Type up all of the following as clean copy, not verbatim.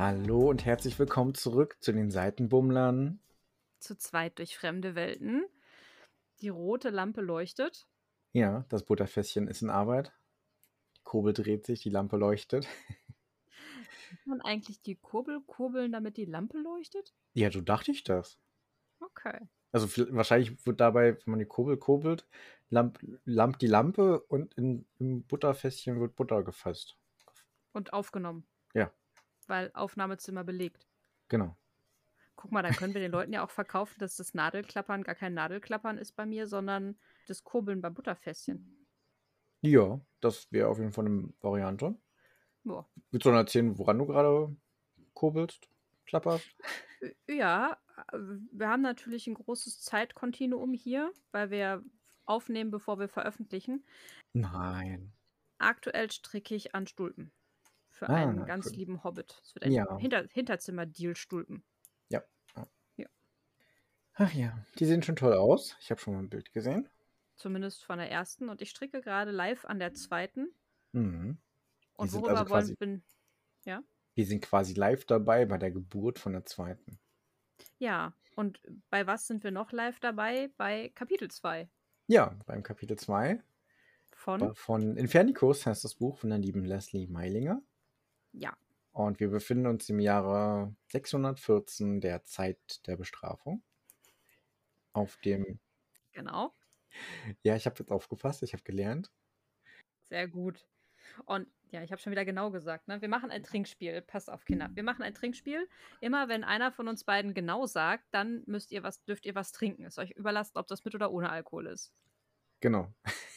Hallo und herzlich willkommen zurück zu den Seitenbummlern. Zu zweit durch fremde Welten. Die rote Lampe leuchtet. Ja, das Butterfässchen ist in Arbeit. Die Kurbel dreht sich, die Lampe leuchtet. Muss man eigentlich die Kurbel kurbeln, damit die Lampe leuchtet? Ja, so dachte ich das. Okay. Also wahrscheinlich wird dabei, wenn man die Kurbel kurbelt, lampt die Lampe und im Butterfässchen wird Butter gefasst. Und aufgenommen, Ja, weil Aufnahmezimmer belegt. genau. Guck mal, dann können wir den Leuten ja auch verkaufen, dass das Nadelklappern gar kein Nadelklappern ist bei mir, sondern das Kurbeln beim Butterfässchen. Ja, das wäre auf jeden Fall eine Variante. Boah. Willst du noch erzählen, woran du gerade kurbelst, klapperst? Ja, wir haben natürlich ein großes Zeitkontinuum hier, weil wir aufnehmen, bevor wir veröffentlichen. Nein. Aktuell stricke ich an Stulpen. Für einen Ah, ganz cool. lieben Hobbit. Es wird ein Ja, Hinterzimmer-Deal-Stulpen. ja. Ja. Ja. Ach ja, die sehen schon toll aus. Ich habe schon mal ein Bild gesehen. Zumindest von der ersten. Und ich stricke gerade live an der zweiten. Mhm. Die Und sind also worüber quasi ja? die sind quasi live dabei bei der Geburt von der zweiten. Ja. Und bei was sind wir noch live dabei? Bei Kapitel 2 Ja, beim Kapitel 2 von, von Infernicus heißt das Buch von der lieben Leslie Meilinger. ja, Und wir befinden uns im Jahre 614 der Zeit der Bestrafung. Auf dem, genau. ja, ich habe jetzt aufgepasst, ich habe gelernt. Sehr gut. Und ja, ich habe schon wieder genau gesagt, ne? Wir machen ein Trinkspiel. Passt auf, Kinder. Wir machen ein Trinkspiel. Immer wenn einer von uns beiden genau sagt, dann dürft ihr was trinken. Ist euch überlassen, ob das mit oder ohne Alkohol ist. Genau.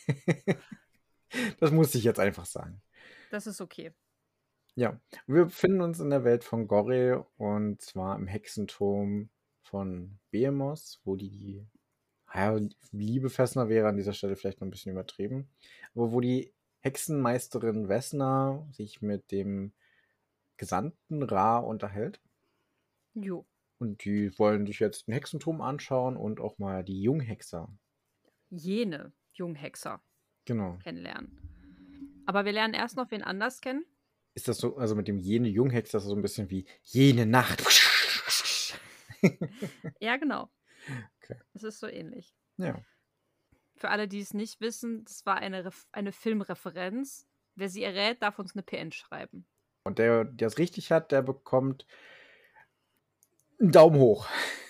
Das musste ich jetzt einfach sagen. Das ist okay. Ja, wir befinden uns in der Welt von Gorre und zwar im Hexenturm von Behemoth, wo die ja, Liebe Fessner wäre an dieser Stelle vielleicht noch ein bisschen übertrieben, aber wo die Hexenmeisterin Vesna sich mit dem Gesandten Ra unterhält. Jo. Und die wollen sich jetzt den Hexenturm anschauen und auch mal die Junghexer. Jene Junghexer Genau. kennenlernen. Aber wir lernen erst noch wen anders kennen. Ist das so, also mit dem jene Junghexer so ein bisschen wie jene Nacht? Ja, genau. Okay. Es ist so ähnlich. Ja. Für alle, die es nicht wissen, das war eine Filmreferenz. Wer sie errät, darf uns eine PN schreiben. Und der es richtig hat, der bekommt einen Daumen hoch.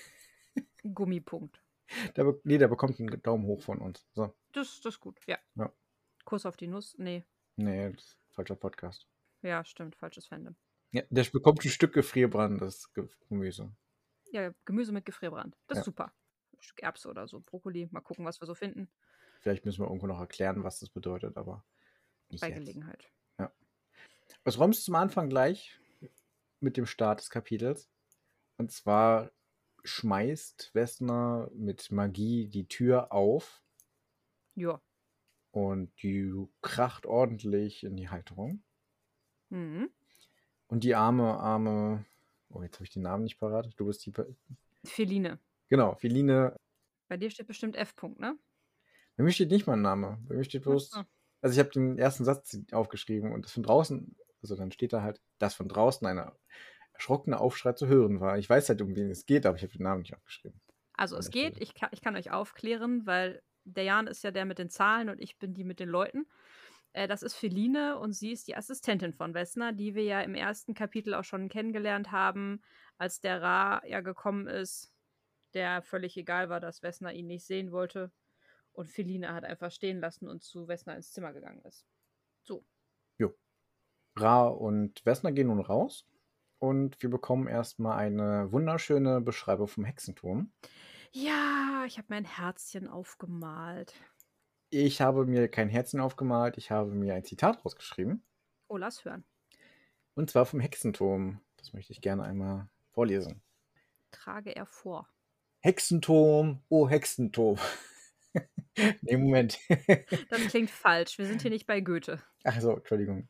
Gummipunkt. Der bekommt einen Daumen hoch von uns. So. Das ist gut, ja. Ja. Kuss auf die Nuss. Nee. Nee, das ist ein falscher Podcast. Ja, stimmt. Falsches Fandom. Ja, der bekommt ein Stück gefrierbranntes Gemüse. Ja, Gemüse mit Gefrierbrand. Das Ja. ist super. Ein Stück Erbse oder so. Brokkoli. Mal gucken, was wir so finden. Vielleicht müssen wir irgendwo noch erklären, was das bedeutet, aber nicht Bei jetzt. Gelegenheit. Ja. Was räumst du zum Anfang gleich mit dem Start des Kapitels? Und zwar schmeißt Vesna mit Magie die Tür auf Ja. und die kracht ordentlich in die Halterung. Mhm. Und die arme, oh, jetzt habe ich den Namen nicht parat. Du bist die, Feline. genau, Feline. Bei dir steht bestimmt F. -Punkt, ne? Bei mir steht nicht mein Name. Bei mir steht bloß, Achso. also ich habe den ersten Satz aufgeschrieben und das von draußen, also dann steht da halt, dass von draußen ein erschrockener Aufschrei zu hören war. Ich weiß halt, um wen es geht, aber ich habe den Namen nicht aufgeschrieben. Also An es der geht, Stelle. ich kann euch aufklären, weil der Jan ist ja der mit den Zahlen und ich bin die mit den Leuten. Das ist Feline und sie ist die Assistentin von Vesna, die wir ja im ersten Kapitel auch schon kennengelernt haben, als der Ra ja gekommen ist, der völlig egal war, dass Vesna ihn nicht sehen wollte. Und Feline hat einfach stehen lassen und zu Vesna ins Zimmer gegangen ist. So. Jo. Ra und Vesna gehen nun raus und wir bekommen erstmal eine wunderschöne Beschreibung vom Hexenturm. Ja, ich habe mir ein Herzchen aufgemalt. Ich habe mir kein Herzchen aufgemalt, ich habe mir ein Zitat rausgeschrieben. Oh, lass hören. Und zwar vom Hexenturm. Das möchte ich gerne einmal vorlesen. Trage er vor. Hexenturm, oh Hexenturm. Nee, Moment. Das klingt falsch. Wir sind hier nicht bei Goethe. Ach so, Entschuldigung.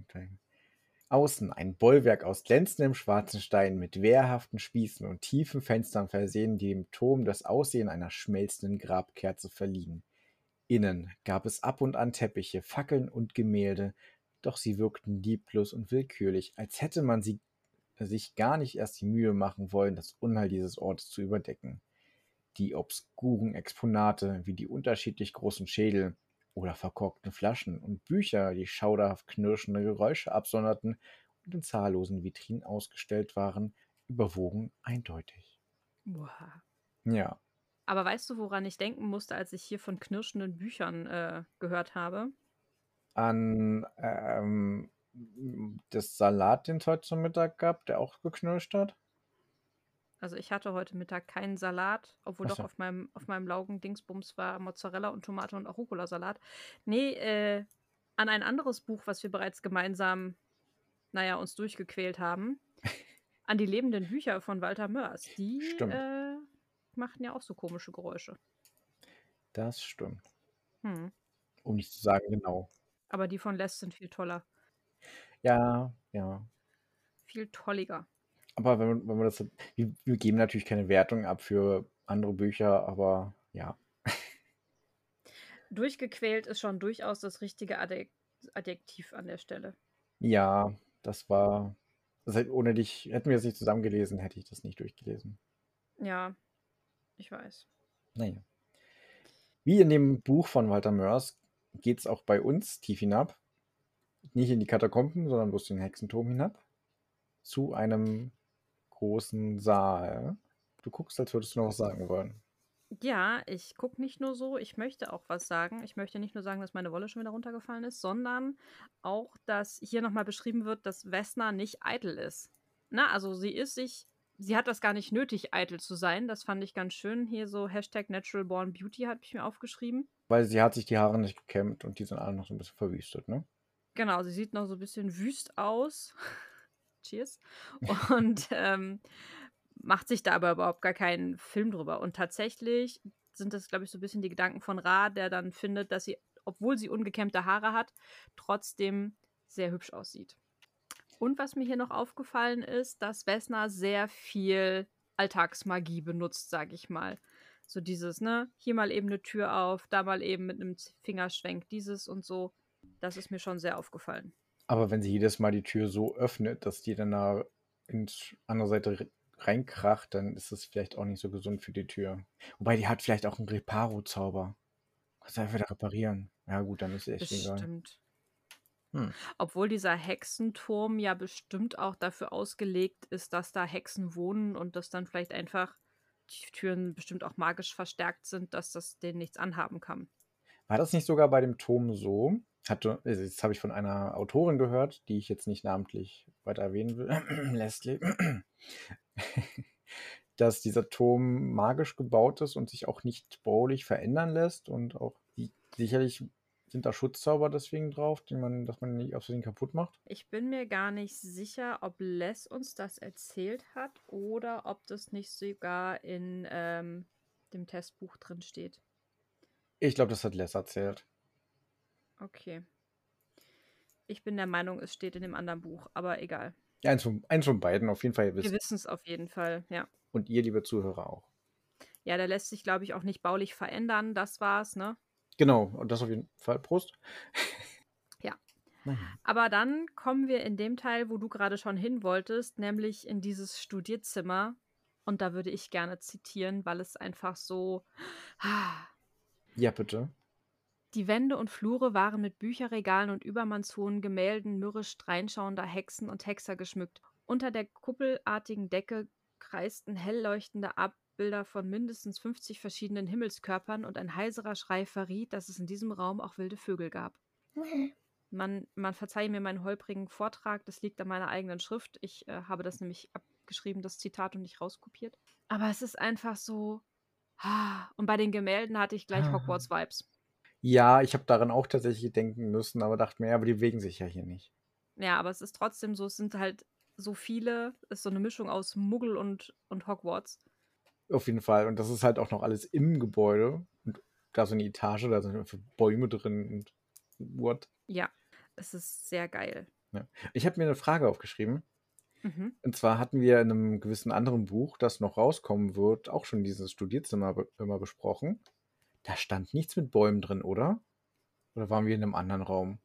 Außen ein Bollwerk aus glänzendem schwarzen Stein mit wehrhaften Spießen und tiefen Fenstern versehen, die dem Turm das Aussehen einer schmelzenden Grabkerze verliehen. Innen gab es ab und an Teppiche, Fackeln und Gemälde, doch sie wirkten lieblos und willkürlich, als hätte man sie sich gar nicht erst die Mühe machen wollen, das Unheil dieses Ortes zu überdecken. Die obskuren Exponate wie die unterschiedlich großen Schädel oder verkorkten Flaschen und Bücher, die schauderhaft knirschende Geräusche absonderten und in zahllosen Vitrinen ausgestellt waren, überwogen eindeutig. Boah. Ja, Aber weißt du, woran ich denken musste, als ich hier von knirschenden Büchern gehört habe? an das Salat, den es heute zum Mittag gab, der auch geknirscht hat. Also ich hatte heute Mittag keinen Salat, obwohl doch Achso. auf meinem Laugen-Dingsbums war Mozzarella und Tomate und Arugula-Salat. Nee, an ein anderes Buch, was wir bereits gemeinsam, naja, uns durchgequält haben. An die lebenden Bücher von Walter Mörs. Die Stimmt, machten ja auch so komische Geräusche. das stimmt. Hm. Um nicht zu sagen, genau. Aber die von Les sind viel toller. Ja, ja. Viel tolliger. Aber wenn man das. Wir geben natürlich keine Wertung ab für andere Bücher, aber ja. Durchgequält ist schon durchaus das richtige Adjektiv an der Stelle. Ja, das war. Ohne dich, hätten wir es nicht zusammen gelesen, hätte ich das nicht durchgelesen. Ja, ich weiß. Naja. Wie in dem Buch von Walter Mörs geht es auch bei uns tief hinab. Nicht in die Katakomben, sondern bloß den Hexenturm hinab. Zu einem großen Saal. Du guckst, als würdest du noch was sagen wollen. Ja, ich gucke nicht nur so, ich möchte auch was sagen. Ich möchte nicht nur sagen, dass meine Wolle schon wieder runtergefallen ist, sondern auch, dass hier nochmal beschrieben wird, dass Vesna nicht eitel ist. Na, also sie hat das gar nicht nötig, eitel zu sein. Das fand ich ganz schön. Hier so Hashtag Natural Born Beauty habe ich mir aufgeschrieben. Weil sie hat sich die Haare nicht gekämmt und die sind alle noch so ein bisschen verwüstet, ne? Genau, sie sieht noch so ein bisschen wüst aus. Cheers. Und macht sich da aber überhaupt gar keinen Film drüber. Und tatsächlich sind das, glaube ich, so ein bisschen die Gedanken von Ra, der dann findet, dass sie, obwohl sie ungekämmte Haare hat, trotzdem sehr hübsch aussieht. Und was mir hier noch aufgefallen ist, dass Vesna sehr viel Alltagsmagie benutzt, sage ich mal. So dieses, ne, hier mal eben eine Tür auf, da mal eben mit einem Fingerschwenk dieses und so. Das ist mir schon sehr aufgefallen. Aber wenn sie jedes Mal die Tür so öffnet, dass die dann da ins andere Seite reinkracht, dann ist das vielleicht auch nicht so gesund für die Tür. Wobei die hat vielleicht auch einen Reparo-Zauber. Kannst du einfach wieder reparieren. Ja gut, dann ist echt egal. Bestimmt. Hm. Obwohl dieser Hexenturm ja bestimmt auch dafür ausgelegt ist, dass da Hexen wohnen und dass dann vielleicht einfach die Türen bestimmt auch magisch verstärkt sind, dass das denen nichts anhaben kann. War das nicht sogar bei dem Turm so? Das habe ich von einer Autorin gehört, die ich jetzt nicht namentlich weiter erwähnen will, Leslie, dass dieser Turm magisch gebaut ist und sich auch nicht baulich verändern lässt und auch sicherlich sind da Schutzzauber deswegen drauf, dass man nicht aus Versehen kaputt macht. Ich bin mir gar nicht sicher, ob Les uns das erzählt hat oder ob das nicht sogar in dem Testbuch drin steht. Ich glaube, das hat Les erzählt. Okay. Ich bin der Meinung, es steht in dem anderen Buch, aber egal. Ja, eins von beiden, auf jeden Fall, ihr Wir wisst. wissen es auf jeden Fall, ja. Und ihr, liebe Zuhörer, auch. Ja, der lässt sich, glaube ich, auch nicht baulich verändern. Das war's, ne? Genau, und das auf jeden Fall. Prost. Ja. Naja. Aber dann kommen wir in dem Teil, wo du gerade schon hin wolltest, nämlich in dieses Studierzimmer. Und da würde ich gerne zitieren, weil es einfach so. Ja, bitte. Die Wände und Flure waren mit Bücherregalen und übermannshohen Gemälden mürrisch dreinschauender Hexen und Hexer geschmückt. Unter der kuppelartigen Decke kreisten hell leuchtende Abbilder von mindestens 50 verschiedenen Himmelskörpern und ein heiserer Schrei verriet, dass es in diesem Raum auch wilde Vögel gab. Man verzeihe mir meinen holprigen Vortrag, das liegt an meiner eigenen Schrift. Ich habe das nämlich abgeschrieben, das Zitat, und nicht rauskopiert. Aber es ist einfach so. Und bei den Gemälden hatte ich gleich Hogwarts-Vibes. Ja, ich habe daran auch tatsächlich denken müssen, aber dachte mir, ja, aber die bewegen sich ja hier nicht. Ja, aber es ist trotzdem so, es sind halt so viele, es ist so eine Mischung aus Muggel und Hogwarts. Auf jeden Fall. Und das ist halt auch noch alles im Gebäude. Und da so eine Etage, da sind einfach Bäume drin und what? Ja, es ist sehr geil. Ja. Ich habe mir eine Frage aufgeschrieben. Mhm. Und zwar hatten wir in einem gewissen anderen Buch, das noch rauskommen wird, auch schon dieses Studierzimmer immer besprochen. Da stand nichts mit Bäumen drin, oder? Oder waren wir in einem anderen Raum?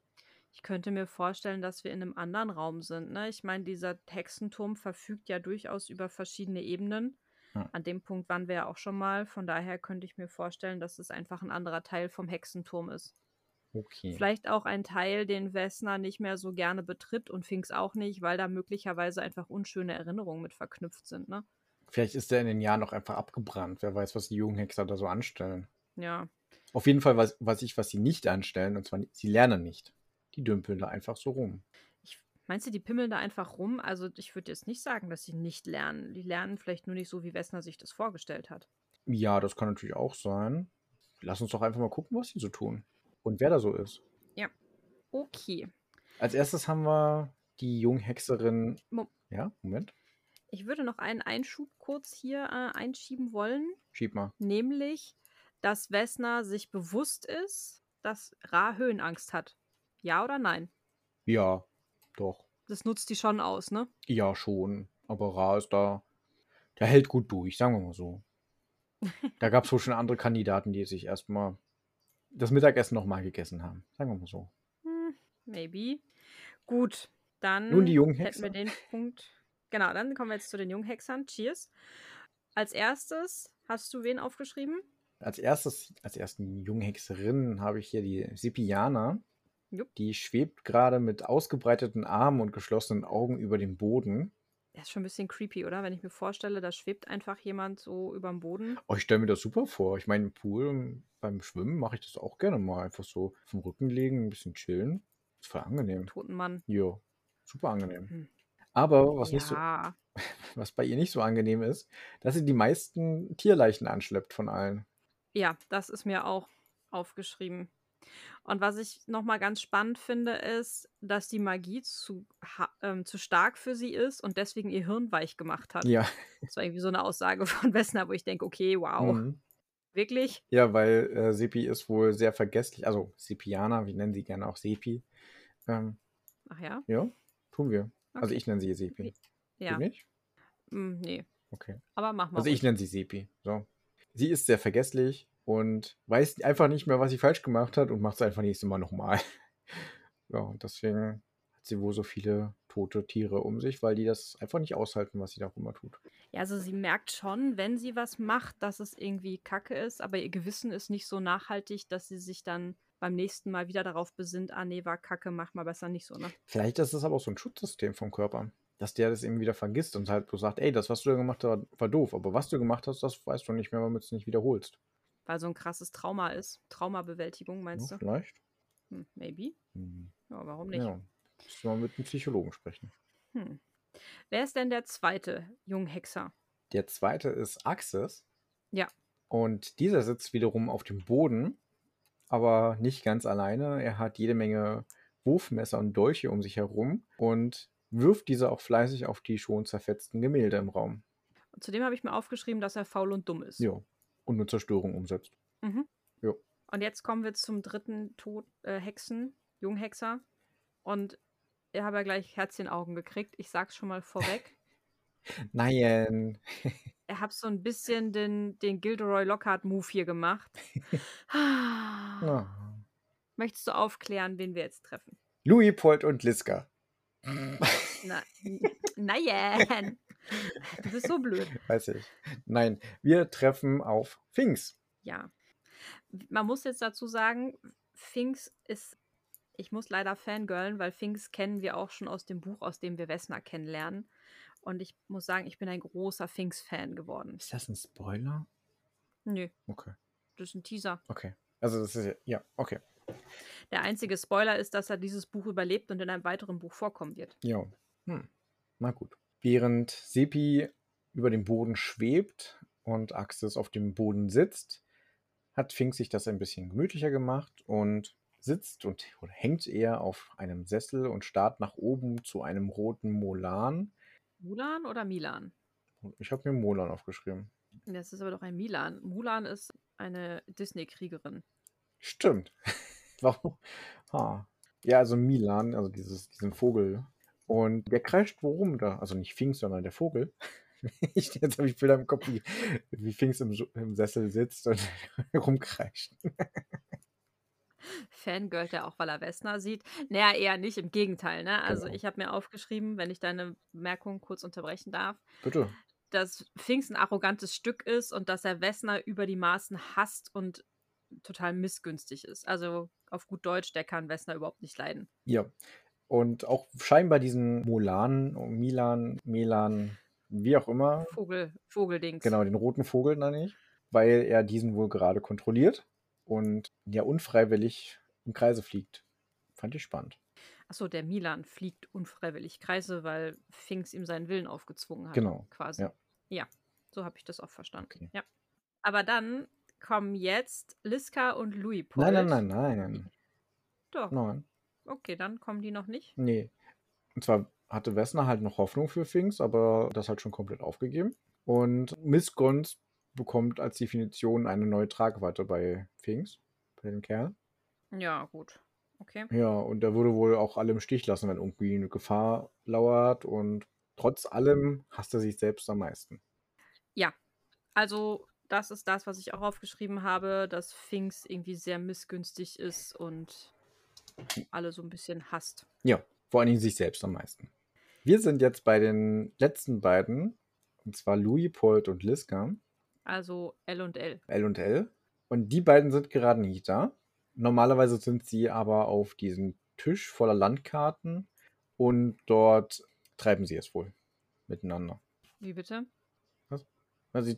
Ich könnte mir vorstellen, dass wir in einem anderen Raum sind, ne? Ich meine, dieser Hexenturm verfügt ja durchaus über verschiedene Ebenen. Ja, An dem Punkt waren wir ja auch schon mal. Von daher könnte ich mir vorstellen, dass es einfach ein anderer Teil vom Hexenturm ist. okay. Vielleicht auch ein Teil, den Vesna nicht mehr so gerne betritt und Finks auch nicht, weil da möglicherweise einfach unschöne Erinnerungen mit verknüpft sind, ne? Vielleicht ist der in den Jahren noch einfach abgebrannt. Wer weiß, was die Jugendhexer da so anstellen. Ja. Auf jeden Fall was sie nicht anstellen, und zwar, sie lernen nicht. Die dümpeln da einfach so rum. Meinst du, die pimmeln da einfach rum? Also ich würde jetzt nicht sagen, dass sie nicht lernen. Die lernen vielleicht nur nicht so, wie Vesna sich das vorgestellt hat. Ja, das kann natürlich auch sein. Lass uns doch einfach mal gucken, was sie so tun. Und wer da so ist. Ja. Okay. Als erstes haben wir die Junghexerin. Mo Ja, Moment. Ich würde noch einen Einschub kurz hier einschieben wollen, Schieb mal. nämlich, dass Vesna sich bewusst ist, dass Ra Höhenangst hat. Ja oder nein? Ja, doch. Das nutzt die schon aus, ne? Ja, schon. Aber Ra ist da. Der hält gut durch, sagen wir mal so. Da gab es wohl schon andere Kandidaten, die sich erstmal das Mittagessen nochmal gegessen haben. Sagen wir mal so. Maybe. Gut, Nun die dann hätten wir Junghexer. den Punkt. Genau, dann kommen wir jetzt zu den Junghexern. Cheers. Als erstes hast du wen aufgeschrieben? Als ersten Junghexerin habe ich hier die Sipiana. Jupp. Die schwebt gerade mit ausgebreiteten Armen und geschlossenen Augen über dem Boden. Der ist schon ein bisschen creepy, oder? Wenn ich mir vorstelle, da schwebt einfach jemand so überm Boden. Oh, ich stelle mir das super vor. Ich meine, im Pool, beim Schwimmen mache ich das auch gerne mal. Einfach so auf den Rücken legen, ein bisschen chillen. Ist voll angenehm. Toten Mann. Jo, super angenehm. Hm. Aber Ja. was bei ihr nicht so angenehm ist, dass sie die meisten Tierleichen anschleppt von allen. Ja, das ist mir auch aufgeschrieben. Und was ich noch mal ganz spannend finde, ist, dass die Magie zu stark für sie ist und deswegen ihr Hirn weich gemacht hat. Ja. Das war irgendwie so eine Aussage von Vesna, wo ich denke: „Okay, wow, Mhm. wirklich?“ Ja, weil Sepi ist wohl sehr vergesslich. Also Sepiana, wir nennen sie gerne auch Sepi. Ach ja? Ja, tun wir. Also Okay. ich nenne sie Sepi. Du Ja. nicht? Ne, Okay. aber mach mal Also ich ruhig. nenne sie Sepi. So. Sie ist sehr vergesslich und weiß einfach nicht mehr, was sie falsch gemacht hat und macht es einfach nächstes Mal nochmal. Ja, und deswegen hat sie wohl so viele tote Tiere um sich, weil die das einfach nicht aushalten, was sie da auch immer tut. Ja, also sie merkt schon, wenn sie was macht, dass es irgendwie Kacke ist, aber ihr Gewissen ist nicht so nachhaltig, dass sie sich dann beim nächsten Mal wieder darauf besinnt: „Ah ne, war Kacke, mach mal besser nicht so“, ne? Vielleicht ist es aber auch so ein Schutzsystem vom Körper, dass der das eben wieder vergisst und halt so sagt, ey, das, was du da gemacht hast, war doof, aber was du gemacht hast, das weißt du nicht mehr, damit du es nicht wiederholst. Weil so ein krasses Trauma ist. Traumabewältigung, Ja, meinst du? vielleicht. Maybe. Hm. Ja, warum nicht? Ja, müssen wir mal mit einem Psychologen sprechen. Hm. Wer ist denn der zweite Junghexer? Der zweite ist Axis Ja. und dieser sitzt wiederum auf dem Boden, aber nicht ganz alleine. Er hat jede Menge Wurfmesser und Dolche um sich herum und wirft diese auch fleißig auf die schon zerfetzten Gemälde im Raum. Zudem habe ich mir aufgeschrieben, dass er faul und dumm ist. Ja, und eine Zerstörung umsetzt. Mhm. Ja. Und jetzt kommen wir zum dritten Junghexer. Und ich habe ja gleich Herzchenaugen gekriegt. Ich sag's schon mal vorweg. Nein. Er hat so ein bisschen den Gilderoy Lockhart-Move hier gemacht. Ah. Möchtest du aufklären, wen wir jetzt treffen? Luitpold und Liska. Na, nein. Du bist so blöd. Weiß ich. Nein, wir treffen auf Finks. Ja. Man muss jetzt dazu sagen, Finks ist, ich muss leider fangirlen, weil Finks kennen wir auch schon aus dem Buch, aus dem wir Vesna kennenlernen. Und ich muss sagen, ich bin ein großer Finks-Fan geworden. Ist das ein Spoiler? Nö, Okay. das ist ein Teaser. Okay. Also das ist ja, okay. Der einzige Spoiler ist, dass er dieses Buch überlebt und in einem weiteren Buch vorkommen wird. Ja. Na gut. Während Sepi über dem Boden schwebt und Axis auf dem Boden sitzt, hat Fink sich das ein bisschen gemütlicher gemacht und sitzt oder hängt eher auf einem Sessel und starrt nach oben zu einem roten Molan. Mulan oder Milan? Ich habe mir Molan aufgeschrieben. Das ist aber doch ein Milan. Mulan ist eine Disney-Kriegerin. Stimmt. Warum? Ja, also Milan, also diesen Vogel. Und der kreischt worum da? Also nicht Finks, sondern der Vogel. Jetzt habe ich Bilder im Kopf, wie Finks im Sessel sitzt und rumkreischt. Fangirlt er auch, weil er Vesna sieht? Naja, eher nicht, im Gegenteil, ne? Also, Genau. ich habe mir aufgeschrieben, wenn ich deine Bemerkung kurz unterbrechen darf, Bitte. dass Finks 'n arrogantes Stück ist und dass er Vesna über die Maßen hasst und total missgünstig ist. Also, auf gut Deutsch, der kann Vesna überhaupt nicht leiden. Ja. Und auch scheinbar diesen Mulan, Milan, Melan, wie auch immer, Vogeldings. genau, den roten Vogel nenne ich, weil er diesen wohl gerade kontrolliert und ja unfreiwillig im Kreise fliegt. Fand ich spannend. Ach so, der Milan fliegt unfreiwillig Kreise, weil Finks ihm seinen Willen aufgezwungen hat, Genau. quasi. Ja, Ja, so habe ich das auch verstanden. okay. Ja. Aber dann kommen jetzt Liska und Nein, nein, nein, Luitpold. nein. Doch, Nein. okay, dann kommen die noch nicht. Nee. Und zwar hatte Vesna halt noch Hoffnung für Finks, aber das halt schon komplett aufgegeben. Und Missgunst bekommt als Definition eine neue Tragweite bei Finks, bei dem Kerl. Ja, gut. Okay. Ja, und der würde wohl auch alle im Stich lassen, wenn irgendwie eine Gefahr lauert. Und trotz allem hasst er sich selbst am meisten. Ja, also das ist das, was ich auch aufgeschrieben habe, dass Finks irgendwie sehr missgünstig ist und alle so ein bisschen hasst. Ja, vor allen Dingen sich selbst am meisten. Wir sind jetzt bei den letzten beiden, und zwar Luitpold und Liska, Also L und L. L und L. Und die beiden sind gerade nicht da. Normalerweise sind sie aber auf diesem Tisch voller Landkarten und dort treiben sie es wohl miteinander. Wie bitte? Was? Also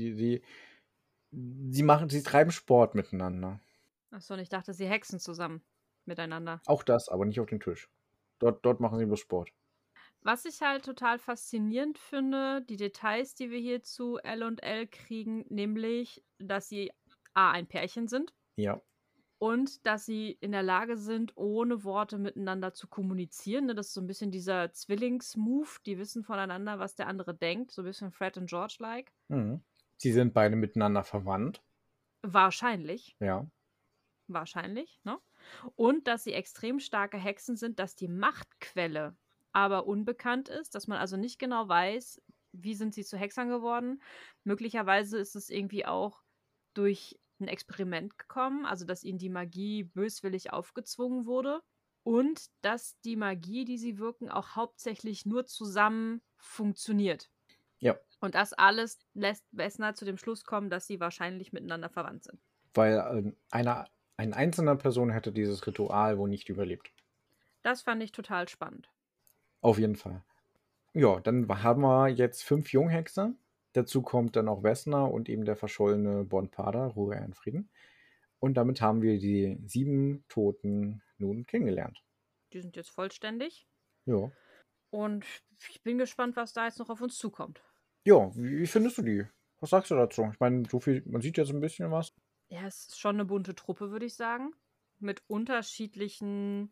sie treiben Sport miteinander. Achso, und ich dachte, sie hexen zusammen miteinander. Auch das, aber nicht auf dem Tisch. Dort machen sie bloß Sport. Was ich halt total faszinierend finde, die Details, die wir hier zu L und L kriegen, nämlich, dass sie A, ein Pärchen sind Ja. und dass sie in der Lage sind, ohne Worte miteinander zu kommunizieren. Ne? Das ist so ein bisschen dieser Zwillings-Move. Die wissen voneinander, was der andere denkt. So ein bisschen Fred und George-like. Mhm. Sie sind beide miteinander verwandt. Wahrscheinlich. Ja. Wahrscheinlich, ne? Und dass sie extrem starke Hexen sind, dass die Machtquelle aber unbekannt ist, dass man also nicht genau weiß, wie sind sie zu Hexern geworden. Möglicherweise ist es irgendwie auch durch ein Experiment gekommen, also dass ihnen die Magie böswillig aufgezwungen wurde und dass die Magie, die sie wirken, auch hauptsächlich nur zusammen funktioniert. Ja. Und das alles lässt Vesna zu dem Schluss kommen, dass sie wahrscheinlich miteinander verwandt sind. Weil eine einzelne Person hätte dieses Ritual wohl nicht überlebt. Das fand ich total spannend. Auf jeden Fall. Ja, dann haben wir jetzt 5 Junghexer. Dazu kommt dann auch Vesna und eben der verschollene Bonpada, Ruhe er in Frieden. Und damit haben wir die 7 Toten nun kennengelernt. Die sind jetzt vollständig. Ja. Und ich bin gespannt, was da jetzt noch auf uns zukommt. Ja, wie findest du die? Was sagst du dazu? Ich meine, so viel, man sieht jetzt ein bisschen was. Ja, es ist schon eine bunte Truppe, würde ich sagen. Mit unterschiedlichen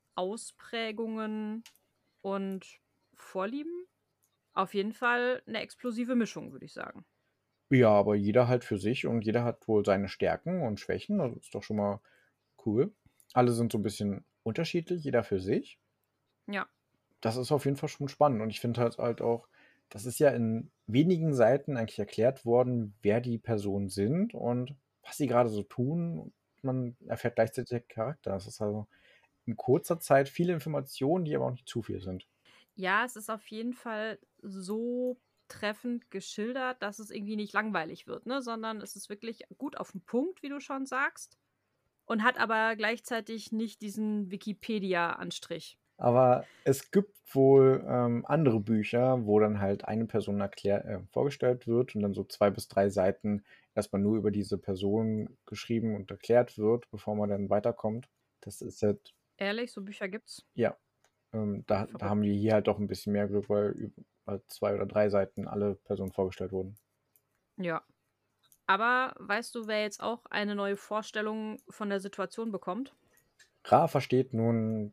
Ausprägungen und Vorlieben. Auf jeden Fall eine explosive Mischung, würde ich sagen. Ja, aber jeder halt für sich und jeder hat wohl seine Stärken und Schwächen. Also ist doch schon mal cool. Alle sind so ein bisschen unterschiedlich, jeder für sich. Ja, Das ist auf jeden Fall schon spannend. Und ich finde halt auch, das ist ja in wenigen Seiten eigentlich erklärt worden, wer die Personen sind und was sie gerade so tun. Man erfährt gleichzeitig den Charakter. Das ist also in kurzer Zeit viele Informationen, die aber auch nicht zu viel sind. ja, es ist auf jeden Fall so treffend geschildert, dass es irgendwie nicht langweilig wird, ne? Sondern es ist wirklich gut auf den Punkt, wie du schon sagst. Und hat aber gleichzeitig nicht diesen Wikipedia-Anstrich. Aber es gibt wohl andere Bücher, wo dann halt eine Person vorgestellt wird und dann so 2 bis 3 Seiten erstmal nur über diese Person geschrieben und erklärt wird, bevor man dann weiterkommt. Das ist halt, Ehrlich, so Bücher gibt's? ja, da haben Verrückt. wir hier halt doch ein bisschen mehr Glück, weil über 2 oder 3 Seiten alle Personen vorgestellt wurden. Ja. Aber weißt du, wer jetzt auch eine neue Vorstellung von der Situation bekommt? Ra versteht nun,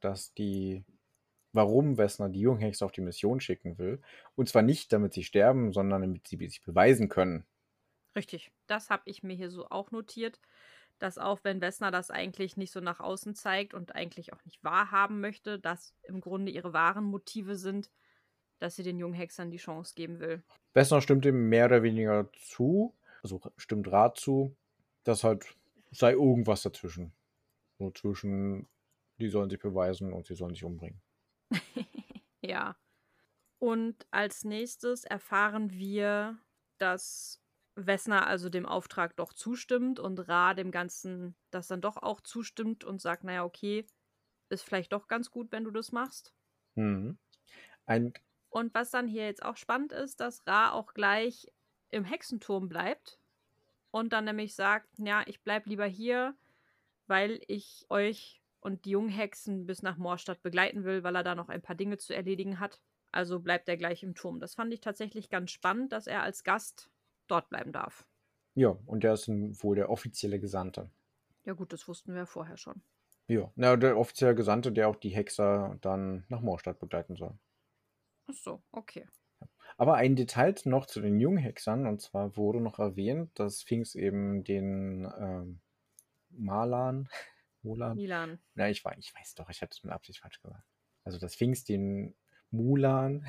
warum Vesna die Junghexe auf die Mission schicken will. Und zwar nicht, damit sie sterben, sondern damit sie sich beweisen können. Richtig, das habe ich mir hier so auch notiert, dass auch wenn Vesna das eigentlich nicht so nach außen zeigt und eigentlich auch nicht wahrhaben möchte, dass im Grunde ihre wahren Motive sind, dass sie den jungen Hexern die Chance geben will. Vesna stimmt ihm mehr oder weniger zu, also stimmt Rat zu, dass halt sei irgendwas dazwischen. so zwischen, die sollen sich beweisen und sie sollen sich umbringen. Ja. Und als nächstes erfahren wir, dass Vesna also dem Auftrag doch zustimmt und Ra dem Ganzen das dann doch auch zustimmt und sagt, naja, okay, ist vielleicht doch ganz gut, wenn du das machst. Mhm. Ein, Und was dann hier jetzt auch spannend ist, dass Ra auch gleich im Hexenturm bleibt und dann nämlich sagt, ja, ich bleib lieber hier, weil ich euch und die Junghexen bis nach Morstadt begleiten will, weil er da noch ein paar Dinge zu erledigen hat. Also bleibt er gleich im Turm. Das fand ich tatsächlich ganz spannend, dass er als Gast dort bleiben darf. ja, und der ist wohl der offizielle Gesandte. Ja gut, das wussten wir ja vorher schon. Ja, na, der offizielle Gesandte, der auch die Hexer dann nach Morstadt begleiten soll. Ach so, okay. Aber ein Detail noch zu den Junghexern, und zwar wurde noch erwähnt, dass Sphinx eben den Malan, Molan, Milan. na, ich weiß doch, ich hatte es mit Absicht falsch gesagt. Also, dass Sphinx den Mulan,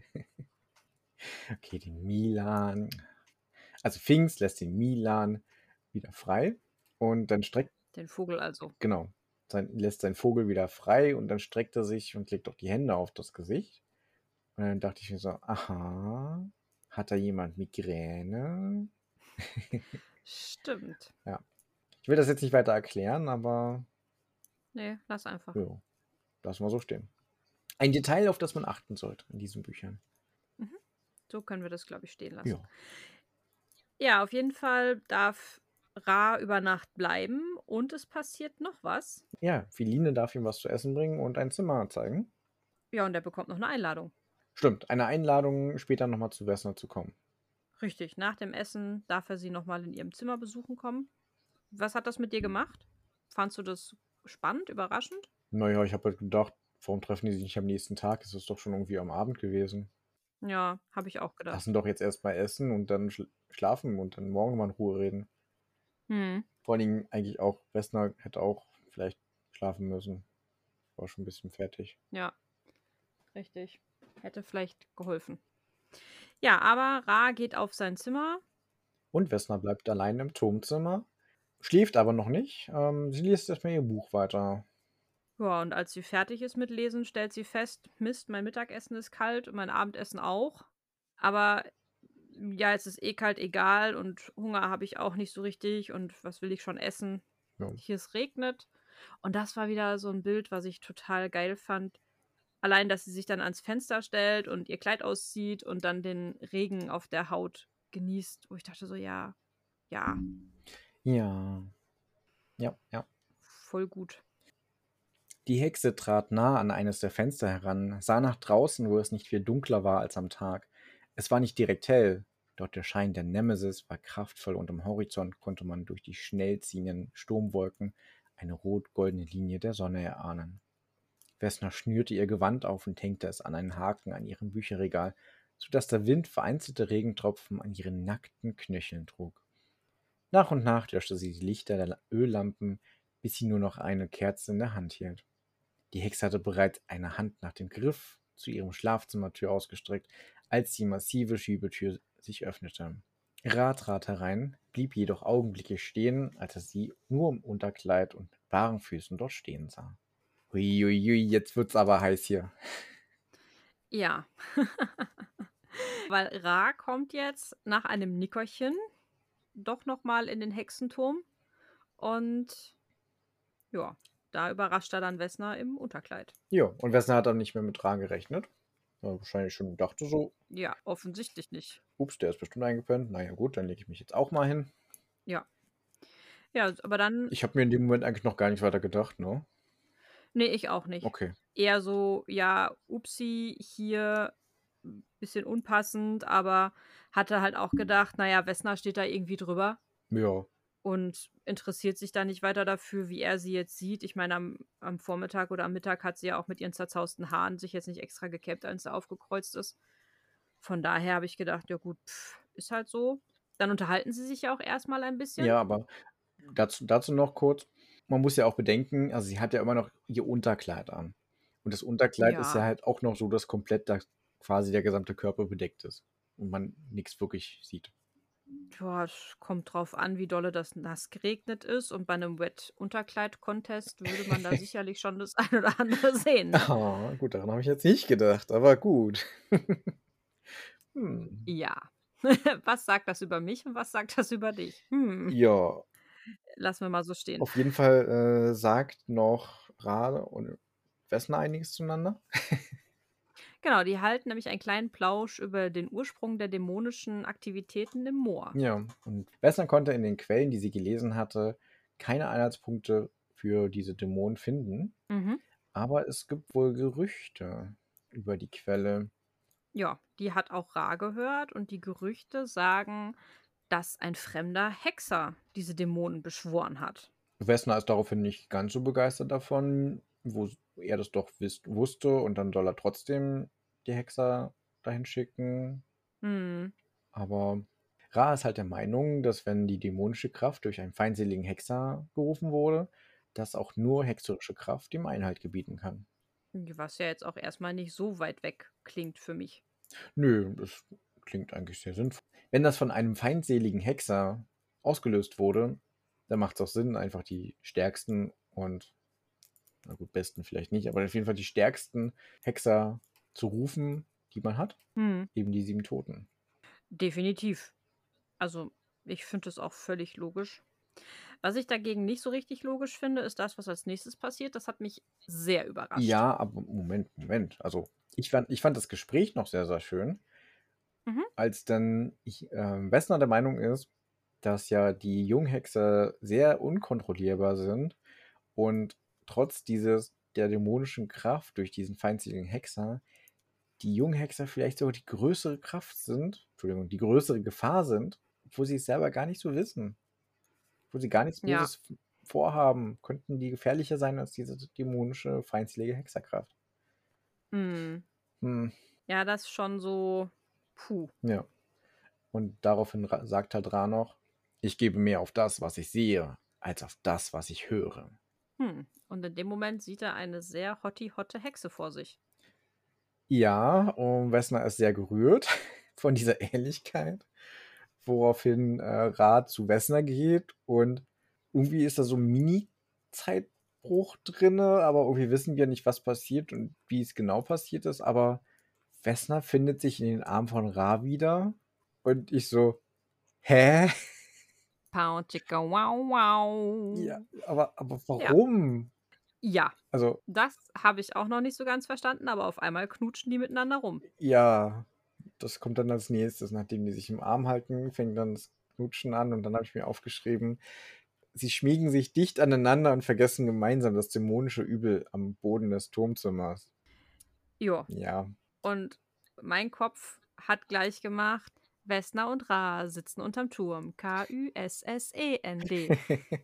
okay, den Milan, also Sphinx lässt den Milan wieder frei und dann Den Vogel also. genau, lässt seinen Vogel wieder frei und dann streckt er sich und legt auch die Hände auf das Gesicht. Und dann dachte ich mir so, aha, hat da jemand Migräne? Stimmt. Ja. Ich will das jetzt nicht weiter erklären, aber Nee, lass einfach. ja, lassen wir so stehen. Ein Detail, auf das man achten sollte in diesen Büchern. Mhm. So können wir das, glaube ich, stehen lassen. Ja. Ja, auf jeden Fall darf Ra über Nacht bleiben und es passiert noch was. Ja, Philine darf ihm was zu essen bringen und ein Zimmer zeigen. Ja, und er bekommt noch eine Einladung. Stimmt, eine Einladung, später nochmal zu Vesna zu kommen. Richtig, nach dem Essen darf er sie nochmal in ihrem Zimmer besuchen kommen. Was hat das mit dir gemacht? Fandst du das spannend, überraschend? Naja, ich habe halt gedacht, warum treffen die sich nicht am nächsten Tag? Es ist doch schon irgendwie am Abend gewesen. Ja, habe ich auch gedacht. Lassen doch jetzt erstmal essen und dann schlafen und dann morgen mal in Ruhe reden. Hm. Vor allen Dingen eigentlich auch, Vesna hätte auch vielleicht schlafen müssen. War schon ein bisschen fertig. Ja, richtig. Hätte vielleicht geholfen. Ja, aber Ra geht auf sein Zimmer. Und Vesna bleibt allein im Turmzimmer, schläft aber noch nicht. Sie liest erstmal ihr Buch weiter. Ja, und als sie fertig ist mit Lesen, stellt sie fest, Mist, mein Mittagessen ist kalt und mein Abendessen auch. Aber ja, jetzt ist eh kalt, egal und Hunger habe ich auch nicht so richtig und was will ich schon essen? Ja. Hier es regnet. Und das war wieder so ein Bild, was ich total geil fand. Allein, dass sie sich dann ans Fenster stellt und ihr Kleid auszieht und dann den Regen auf der Haut genießt, wo ich dachte so, ja, ja, Ja. Ja, ja. voll gut. Die Hexe trat nah an eines der Fenster heran, sah nach draußen, wo es nicht viel dunkler war als am Tag. Es war nicht direkt hell, doch der Schein der Nemesis war kraftvoll und am Horizont konnte man durch die schnell ziehenden Sturmwolken eine rot-goldene Linie der Sonne erahnen. Vesna schnürte ihr Gewand auf und hängte es an einen Haken an ihrem Bücherregal, so dass der Wind vereinzelte Regentropfen an ihren nackten Knöcheln trug. Nach und nach löschte sie die Lichter der Öllampen, bis sie nur noch eine Kerze in der Hand hielt. Die Hexe hatte bereits eine Hand nach dem Griff zu ihrem Schlafzimmertür ausgestreckt, als die massive Schiebetür sich öffnete. Ra trat herein, blieb jedoch augenblicklich stehen, als er sie nur im Unterkleid und mit baren Füßen dort stehen sah. Huiuiui, jetzt wird's aber heiß hier. Ja. Weil Ra kommt jetzt nach einem Nickerchen doch nochmal in den Hexenturm und ja, da überrascht er dann Vesna im Unterkleid. Ja, und Vesna hat dann nicht mehr mit Ra gerechnet. Wahrscheinlich schon dachte so, Ja, offensichtlich nicht. ups, der ist bestimmt eingepennt. Naja gut, dann lege ich mich jetzt auch mal hin. Ja. Ja, aber dann. Ich habe mir in dem Moment eigentlich noch gar nicht weiter gedacht, ne? Nee, ich auch nicht. Okay. Eher so, ja, upsi, hier bisschen unpassend, aber hatte halt auch gedacht, naja, Vesna steht da irgendwie drüber Ja. und interessiert sich da nicht weiter dafür, wie er sie jetzt sieht. Ich meine, am Vormittag oder am Mittag hat sie ja auch mit ihren zerzausten Haaren sich jetzt nicht extra gekämmt, als sie aufgekreuzt ist. Von daher habe ich gedacht, ja gut, ist halt so. Dann unterhalten sie sich ja auch erstmal ein bisschen. Ja, aber dazu noch kurz. Man muss ja auch bedenken, also sie hat ja immer noch ihr Unterkleid an. Und das Unterkleid ist ja Ja. halt auch noch so, dass komplett da quasi der gesamte Körper bedeckt ist. Und man nichts wirklich sieht. Boah, es kommt drauf an, wie dolle das nass geregnet ist. Und bei einem Wet-Unterkleid-Contest würde man da sicherlich schon das ein oder andere sehen, ne? Ah, gut, daran habe ich jetzt nicht gedacht, aber gut. Hm. Ja. Was sagt das über mich und was sagt das über dich? Ja, Lassen wir mal so stehen. auf jeden Fall sagt noch Ra und Vesna einiges zueinander. Genau, die halten nämlich einen kleinen Plausch über den Ursprung der dämonischen Aktivitäten im Moor. Ja, und Vesna konnte in den Quellen, die sie gelesen hatte, keine Anhaltspunkte für diese Dämonen finden. Mhm. Aber es gibt wohl Gerüchte über die Quelle. Ja, die hat auch Ra gehört und die Gerüchte sagen, dass ein fremder Hexer diese Dämonen beschworen hat. Vesna ist daraufhin nicht ganz so begeistert davon, wo er das doch wusste und dann soll er trotzdem die Hexer dahin schicken. Hm. Aber Ra ist halt der Meinung, dass wenn die dämonische Kraft durch einen feindseligen Hexer gerufen wurde, dass auch nur hexerische Kraft ihm Einhalt gebieten kann. Was ja jetzt auch erstmal nicht so weit weg klingt für mich. Nö, das klingt eigentlich sehr sinnvoll. Wenn das von einem feindseligen Hexer ausgelöst wurde, dann macht es auch Sinn, einfach die stärksten und, na gut, besten vielleicht nicht, aber auf jeden Fall die stärksten Hexer zu rufen, die man hat. Hm. Eben die 7 Toten. Definitiv. Also, ich finde es auch völlig logisch. Was ich dagegen nicht so richtig logisch finde, ist das, was als nächstes passiert. Das hat mich sehr überrascht. Ja, aber Moment. Also, ich fand das Gespräch noch sehr, sehr schön, Mhm. als dann Wessner der Meinung ist, dass ja die Junghexer sehr unkontrollierbar sind und trotz der dämonischen Kraft durch diesen feindseligen Hexer, die Junghexer vielleicht sogar die größere Kraft sind, Entschuldigung, die größere Gefahr sind, wo sie es selber gar nicht so wissen, wo sie gar nichts Ja. Böses vorhaben, könnten die gefährlicher sein als diese dämonische, feindselige Hexerkraft. Hm. Hm, Ja, das ist schon so. Puh. ja. Und daraufhin sagt halt Ra noch, ich gebe mehr auf das, was ich sehe, als auf das, was ich höre. Und in dem Moment sieht er eine sehr hotte Hexe vor sich. Ja, und Wessner ist sehr gerührt von dieser Ähnlichkeit, woraufhin Ra zu Wessner geht und irgendwie ist da so ein Mini-Zeitbruch drinne, aber irgendwie wissen wir nicht, was passiert und wie es genau passiert ist, aber Wessner findet sich in den Armen von Ra wieder und ich so, hä? Pow, chicka, wow, wow. Ja, aber Ja. warum? Ja. Also, Das habe ich auch noch nicht so ganz verstanden, aber auf einmal knutschen die miteinander rum. ja, das kommt dann als nächstes. Nachdem die sich im Arm halten, fängt dann das Knutschen an und dann habe ich mir aufgeschrieben, sie schmiegen sich dicht aneinander und vergessen gemeinsam das dämonische Übel am Boden des Turmzimmers. Ja. Ja. Und mein Kopf hat gleich gemacht, Vesna und Ra sitzen unterm Turm. K-U-S-S-E-N-D.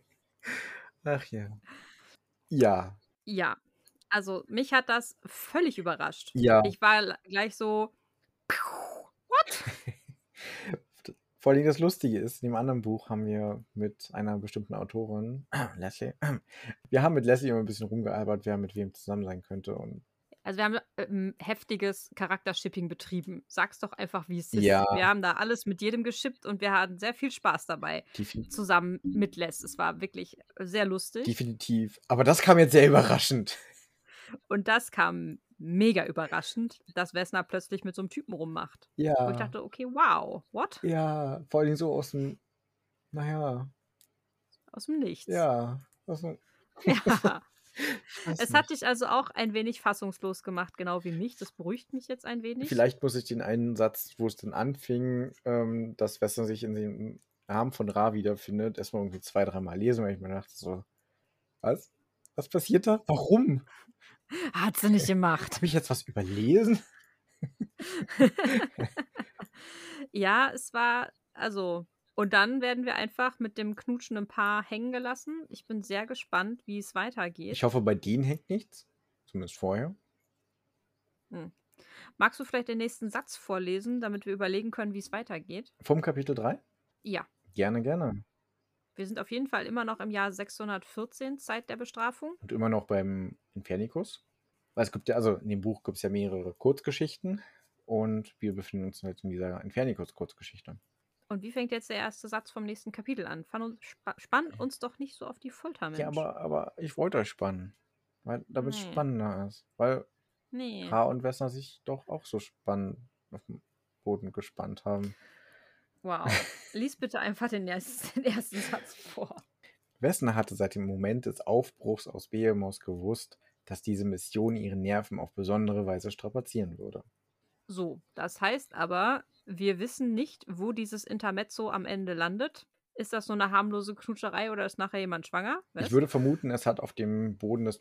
Ach ja. Ja. Ja, also mich hat das völlig überrascht. Ja. Ich war gleich so, what? Vor allem das Lustige ist, in dem anderen Buch haben wir mit einer bestimmten Autorin, Leslie, wir haben mit Leslie immer ein bisschen rumgealbert, wer mit wem zusammen sein könnte. Und Also wir haben heftiges Charaktershipping betrieben. Sag's doch einfach, wie es ist. ja, Wir haben da alles mit jedem geschippt und wir hatten sehr viel Spaß dabei. Zusammen mit Les. Es war wirklich sehr lustig. definitiv. Aber das kam jetzt sehr überraschend. Und das kam mega überraschend, dass Vesna plötzlich mit so einem Typen rummacht. Wo ich Ja, dachte, okay, wow, what? ja, vor allem so aus dem, naja, Aus dem Nichts. ja, aus dem, Ja. ich weiß Es hat nicht. dich also auch ein wenig fassungslos gemacht, genau wie mich. Das beruhigt mich jetzt ein wenig. Vielleicht muss ich den einen Satz, wo es dann anfing, dass Western sich in den Arm von Ra wiederfindet, erstmal irgendwie 2, 3 Mal lesen, weil ich mir dachte so, was? Was passiert da? Warum? Hat sie nicht gemacht. Habe ich jetzt was überlesen? Ja, es war, also, und dann werden wir einfach mit dem knutschenden Paar hängen gelassen. Ich bin sehr gespannt, wie es weitergeht. Ich hoffe, bei denen hängt nichts. Zumindest vorher. Magst du vielleicht den nächsten Satz vorlesen, damit wir überlegen können, wie es weitergeht? Vom Kapitel 3? Ja. Gerne, gerne. Wir sind auf jeden Fall immer noch im Jahr 614, Zeit der Bestrafung. Und immer noch beim Infernicus. Weil es gibt ja, also in dem Buch gibt es ja mehrere Kurzgeschichten und wir befinden uns halt in dieser Infernicus-Kurzgeschichte. Und wie fängt jetzt der erste Satz vom nächsten Kapitel an? Spann uns doch nicht so auf die Folter, Ja, Mensch. aber ich wollte euch spannen. Damit es Nee, spannender ist. Weil nee. Ra und Vesna sich doch auch so spannend auf dem Boden gespannt haben. Wow. Lies bitte einfach den ersten Satz vor. Vesna hatte seit dem Moment des Aufbruchs aus Behemoth gewusst, dass diese Mission ihre Nerven auf besondere Weise strapazieren würde. So, das heißt aber, wir wissen nicht, wo dieses Intermezzo am Ende landet. Ist das nur eine harmlose Knutscherei oder ist nachher jemand schwanger? Ich Was? würde vermuten, es hat auf dem Boden des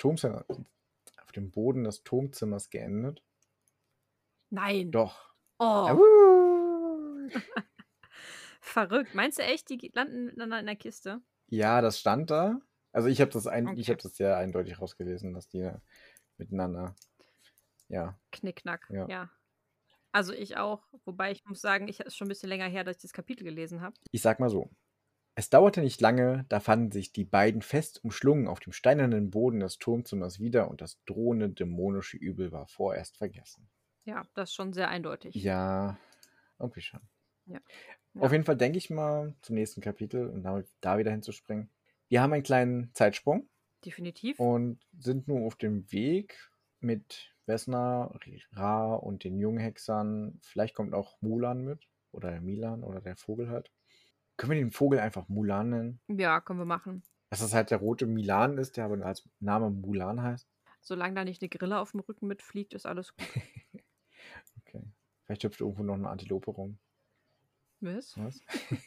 Turmzimmers geendet. Nein. Doch. Oh, Auh. verrückt. Meinst du echt, die landen miteinander in der Kiste? Ja, das stand da. Also ich habe das Okay. sehr eindeutig rausgelesen, dass die miteinander, ja, Knickknack, ja. ja. Also ich auch, wobei ich muss sagen, es ist schon ein bisschen länger her, dass ich das Kapitel gelesen habe. Ich sag mal so. Es dauerte nicht lange, da fanden sich die beiden fest umschlungen auf dem steinernen Boden des Turmzimmers wieder und das drohende dämonische Übel war vorerst vergessen. Ja, das ist schon sehr eindeutig. Ja, irgendwie schon. Ja. Auf Ja. jeden Fall denke ich mal zum nächsten Kapitel und damit da wieder hinzuspringen. Wir haben einen kleinen Zeitsprung Definitiv. und sind nun auf dem Weg mit Vesna, Ra und den Junghexern. Vielleicht kommt auch Mulan mit oder der Milan oder der Vogel halt. Können wir den Vogel einfach Mulan nennen? Ja, können wir machen. Dass das halt der rote Milan ist, der aber als Name Mulan heißt. Solange da nicht eine Grille auf dem Rücken mitfliegt, ist alles gut. Okay. Vielleicht hüpft irgendwo noch eine Antilope rum. Was? Was?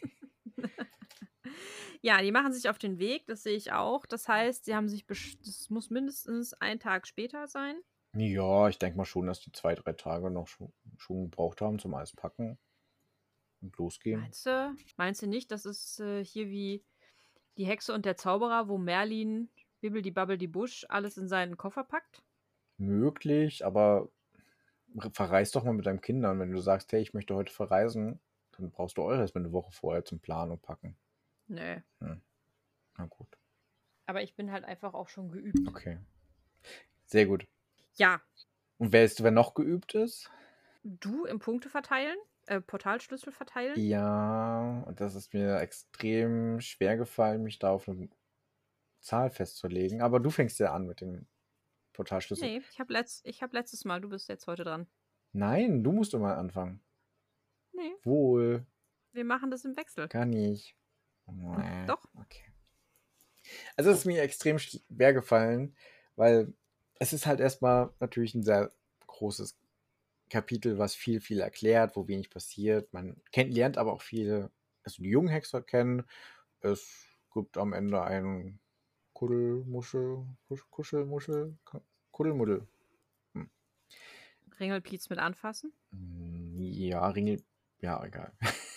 Ja, die machen sich auf den Weg, das sehe ich auch. Das heißt, sie haben sich, das muss mindestens einen Tag später sein. Ja, ich denke mal schon, dass die 2, 3 Tage noch schon gebraucht haben zum alles packen und losgehen. Meinst du? Meinst du nicht, das ist hier wie die Hexe und der Zauberer, wo Merlin Bibbidi Busch alles in seinen Koffer packt? Möglich, aber verreis doch mal mit deinen Kindern. Wenn du sagst, hey, ich möchte heute verreisen, dann brauchst du eure erstmal eine Woche vorher zum Planen und Packen. Nee. Hm. Na gut. Aber ich bin halt einfach auch schon geübt. Okay. Sehr gut. Ja. Und weißt du, wer noch geübt ist? Du im Punkte verteilen? Portalschlüssel verteilen? Ja, und das ist mir extrem schwer gefallen, mich da auf eine Zahl festzulegen. Aber du fängst ja an mit dem Portalschlüssel. Nee, ich hab letztes Mal, du bist jetzt heute dran. Nein, du musst doch mal anfangen. Nee, Wohl, wir machen das im Wechsel. kann ich. Nee, Doch. okay. Also es ist mir extrem schwer gefallen, weil es ist halt erstmal natürlich ein sehr großes Kapitel, was viel, viel erklärt, wo wenig passiert. Man lernt aber auch viele, also die jungen Hexer kennen. Es gibt am Ende einen Kuschelmuschel, Kuddelmuddel. Hm. Ringelpiez mit anfassen? Ja, Ringel, ja, egal.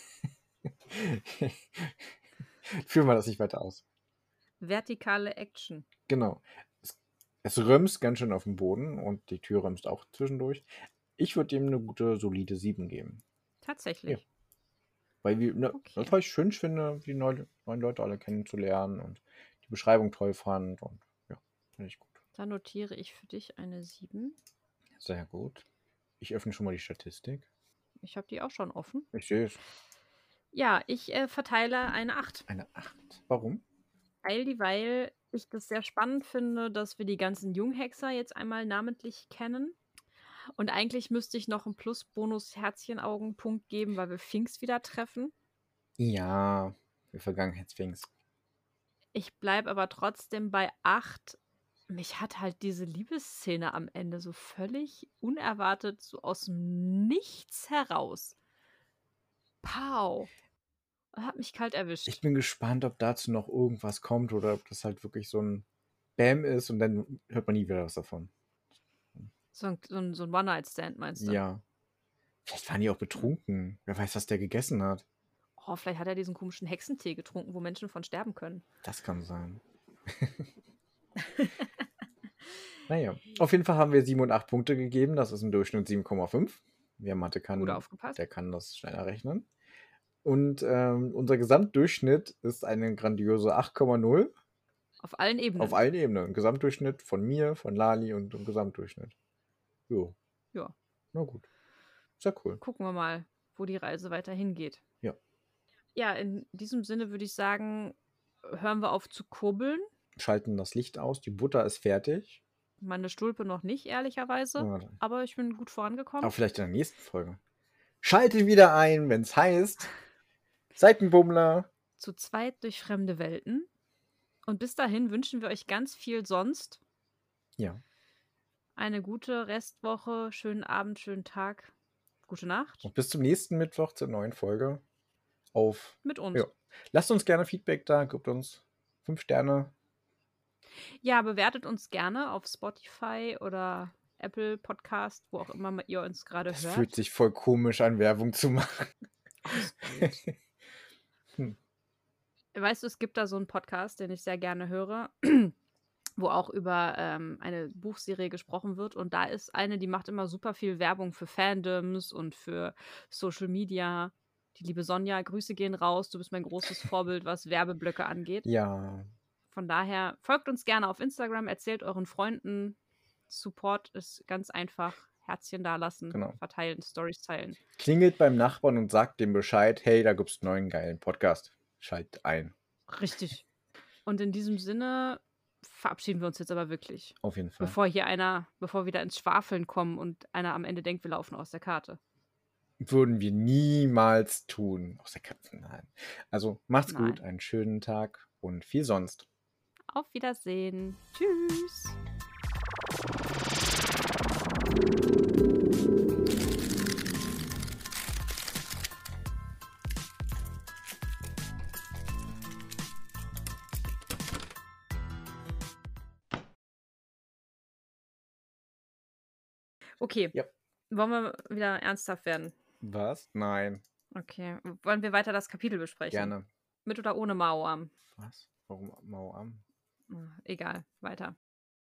Führen wir das nicht weiter aus. Vertikale Action. Genau. Es römst ganz schön auf dem Boden und die Tür römst auch zwischendurch. Ich würde dem eine gute, solide 7 geben. Tatsächlich. Ja. Weil Okay. weil ich schön finde, die neuen Leute alle kennenzulernen und die Beschreibung toll fand. Und ja, finde ich gut. Dann notiere ich für dich eine 7. Sehr gut. Ich öffne schon mal die Statistik. Ich habe die auch schon offen. Ich sehe es. Ja, ich verteile eine 8. Eine 8. Warum? Weil ich das sehr spannend finde, dass wir die ganzen Junghexer jetzt einmal namentlich kennen. Und eigentlich müsste ich noch einen Plus-Bonus-Herzchen-Augen-Punkt geben, weil wir Finks wieder treffen. Ja, wir Vergangenheitsfings. Ich bleibe aber trotzdem bei 8. Mich hat halt diese Liebesszene am Ende so völlig unerwartet, so aus dem Nichts heraus. Pow. Hat mich kalt erwischt. Ich bin gespannt, ob dazu noch irgendwas kommt oder ob das halt wirklich so ein Bam ist und dann hört man nie wieder was davon. So ein One-Night-Stand, meinst du? Ja. Vielleicht waren die auch betrunken. Wer weiß, was der gegessen hat. Oh, vielleicht hat er diesen komischen Hexentee getrunken, wo Menschen von sterben können. Das kann sein. Naja, auf jeden Fall haben wir 7 und 8 Punkte gegeben. Das ist im Durchschnitt 7,5. Wer Mathe kann, Gut aufgepasst. der kann das schneller rechnen. Und unser Gesamtdurchschnitt ist eine grandiose 8,0. Auf allen Ebenen. Auf allen Ebenen. Gesamtdurchschnitt von mir, von Lali und dem Gesamtdurchschnitt. Jo. Ja. Na gut. Sehr cool. Gucken wir mal, wo die Reise weiter hingeht. Ja. Ja, in diesem Sinne würde ich sagen, hören wir auf zu kurbeln. Schalten das Licht aus, die Butter ist fertig. Meine Stulpe noch nicht, ehrlicherweise. Ja, Aber ich bin gut vorangekommen. aber vielleicht in der nächsten Folge. Schaltet wieder ein, wenn es heißt Seitenbummler. Zu zweit durch fremde Welten. Und bis dahin wünschen wir euch ganz viel sonst. Ja. Eine gute Restwoche, schönen Abend, schönen Tag, gute Nacht. Und bis zum nächsten Mittwoch zur neuen Folge. Mit uns. Ja. Lasst uns gerne Feedback da, gebt uns 5 Sterne. Ja, bewertet uns gerne auf Spotify oder Apple Podcast, wo auch immer ihr uns gerade hört. Das fühlt sich voll komisch an, Werbung zu machen. Ach, ist gut. Weißt du, es gibt da so einen Podcast, den ich sehr gerne höre, wo auch über eine Buchserie gesprochen wird. Und da ist eine, die macht immer super viel Werbung für Fandoms und für Social Media. Die liebe Sonja, Grüße gehen raus. Du bist mein großes Vorbild, was Werbeblöcke angeht. Ja. Von daher folgt uns gerne auf Instagram, erzählt euren Freunden. Support ist ganz einfach. Herzchen dalassen, Genau. verteilen, Storys teilen. Klingelt beim Nachbarn und sagt dem Bescheid, hey, da gibt's einen neuen geilen Podcast. Schalt ein. Richtig. Und in diesem Sinne verabschieden wir uns jetzt aber wirklich. Auf jeden Fall. Bevor wir wieder ins Schwafeln kommen und einer am Ende denkt, wir laufen aus der Karte. Würden wir niemals tun. Aus der Katze, nein. Also macht's Nein. gut, einen schönen Tag und viel sonst. Auf Wiedersehen. Tschüss. Okay. Ja. Wollen wir wieder ernsthaft werden? Was? Nein. Okay. Wollen wir weiter das Kapitel besprechen? Gerne. Mit oder ohne Mao-Am? Was? Warum Mao-Am? Egal, weiter.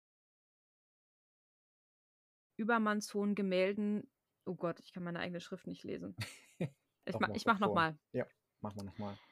Übermanns hohen Gemälden. Oh Gott, ich kann meine eigene Schrift nicht lesen. Ich mach nochmal. Ja, mach mal nochmal.